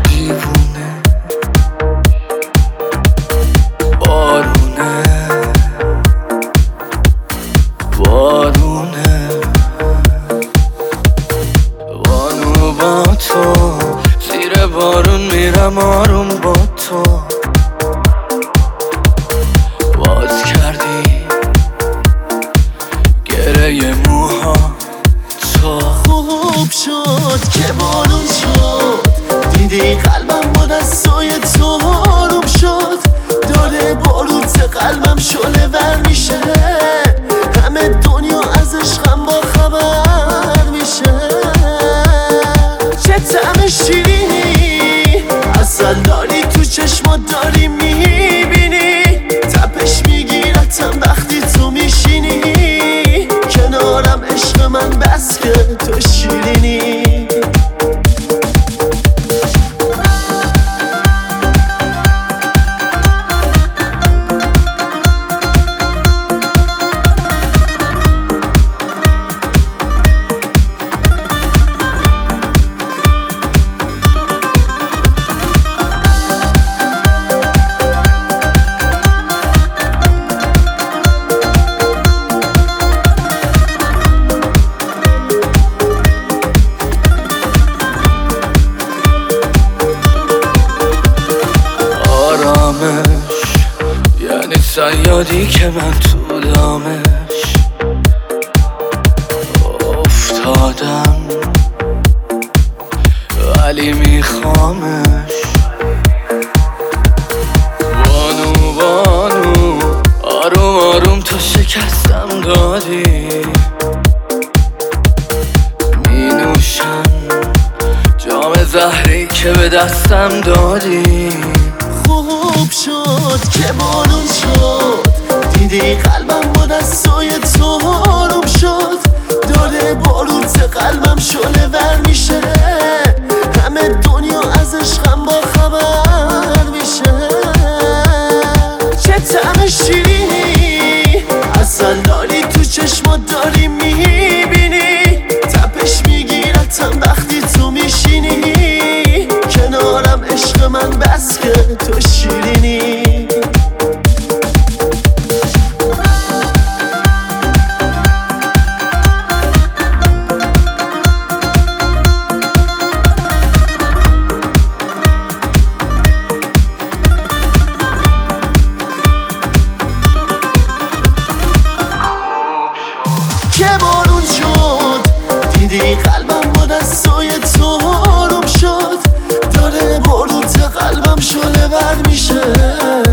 دیوونه بارونه بارونه بانو با تو زیر بارون میرم آروم با تو باز کردی گره موها تو خوب شد که بارون شد دیدی قلبم با دستای تو آروم شد داره باروت قلبم شله ور میشه همه دنیا از عشقم با خبر میشه چه طعم شیرینی عسل داری تو چشمات داری میبینی تپش میگیرتم وقتی تو میشینی کنارم عشق من بس که تو شیرینی یعنی صیادی که من تو دامش افتادم ولی میخوامش بانو بانو آروم آروم تو شکستم دادی می نوشم جام زهری که به دستم دادی خوب شد که بارون شد دیدی قلبم با دستای تو آروم شد داره باروت قلبم شله ور میشه همه دنیا از عشقم با خبر میشه چه طعم شیرینی عسل داری تو چشمات داری میبینی تپش میگیرتم وقتی تو میشینی کنارم عشق من بس که تو شیرینی که بارون شد دیدی قلبم با دستای تو آروم شد داره باروت قلبم شله ور میشه